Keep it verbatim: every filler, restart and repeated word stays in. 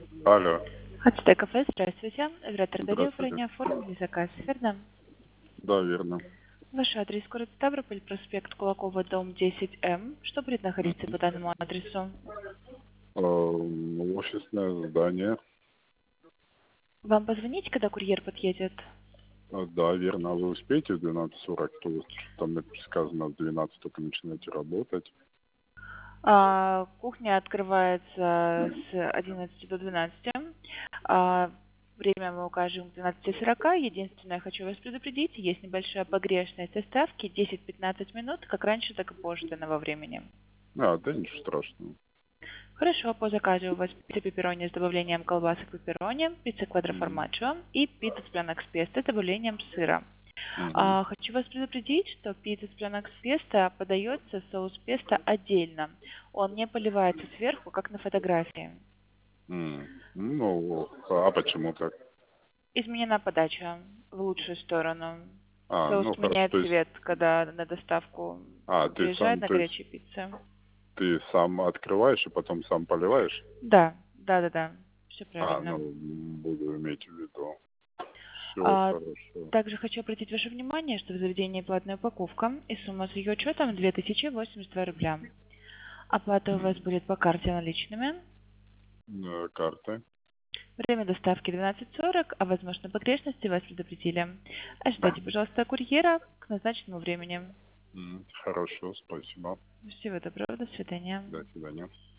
Алло. Ацтек кафе, здравствуйте. Оператор Дарья, Здравствуйте. управление оформили заказ, верно? Да, верно. Ваш адрес город Ставрополь, проспект Кулакова, дом десять М. Что будет находиться по данному адресу? Эм, Офисное здание. Вам позвонить, когда курьер подъедет? А, Да, верно. А вы успеете в двенадцать сорок? То есть там сказано в двенадцать только начинаете работать. А, кухня открывается с одиннадцати до двенадцати. А, время мы укажем к двенадцати сорока. Единственное, хочу вас предупредить, есть небольшая погрешность доставки, десять-пятнадцать минут, как раньше, так и позже данного времени. А, да ничего страшного. Хорошо, по заказу у вас пицца пепперони с добавлением колбасок пепперони, пицца Мгм. квадроформаджо и пицца с пьянок с песто с добавлением сыра. Мгм. А, хочу вас предупредить, что пицца с пьянок с песто подается в соус песто отдельно. Он не поливается сверху, как на фотографии. М. Ну, а почему так? Изменена подача в лучшую сторону. А, Соус ну хорошо. меняет То есть, цвет, когда на доставку а, ты приезжает сам, на то есть горячей пицце. ты сам открываешь и потом сам поливаешь? Да, да, да, да. Все А, ну, правильно. буду иметь в виду. Все А, хорошо. также хочу обратить ваше внимание, что в заведении платная упаковка и сумма с ее учетом две тысячи восемьдесят два рубля. Оплата у вас М. будет по карте наличными. Э, Карты. Время доставки двенадцать сорок, а возможно погрешности вас предупредили. Ожидайте, пожалуйста, курьера к назначенному времени. М, Хорошо, спасибо. Всего доброго, до свидания. До свидания.